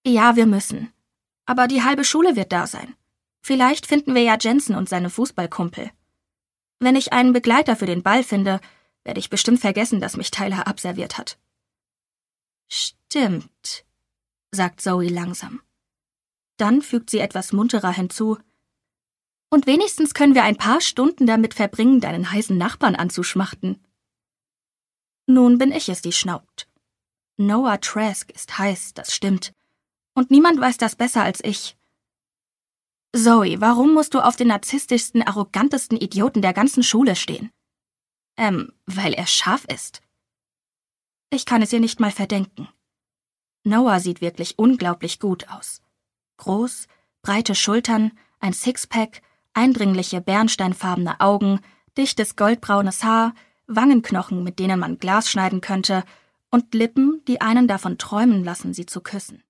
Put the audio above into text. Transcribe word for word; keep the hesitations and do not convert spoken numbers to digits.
Ja, wir müssen. Aber die halbe Schule wird da sein. Vielleicht finden wir ja Jensen und seine Fußballkumpel. Wenn ich einen Begleiter für den Ball finde, werde ich bestimmt vergessen, dass mich Tyler abserviert hat. Stimmt, sagt Zoe langsam. Dann fügt sie etwas munterer hinzu. Und wenigstens können wir ein paar Stunden damit verbringen, deinen heißen Nachbarn anzuschmachten. Nun bin ich es, die schnaubt. Noah Trask ist heiß, das stimmt. Und niemand weiß das besser als ich. Zoe, warum musst du auf den narzisstischsten, arrogantesten Idioten der ganzen Schule stehen? Ähm, weil er scharf ist. Ich kann es ihr nicht mal verdenken. Noah sieht wirklich unglaublich gut aus. Groß, breite Schultern, ein Sixpack, eindringliche bernsteinfarbene Augen, dichtes goldbraunes Haar, Wangenknochen, mit denen man Glas schneiden könnte, und Lippen, die einen davon träumen lassen, sie zu küssen.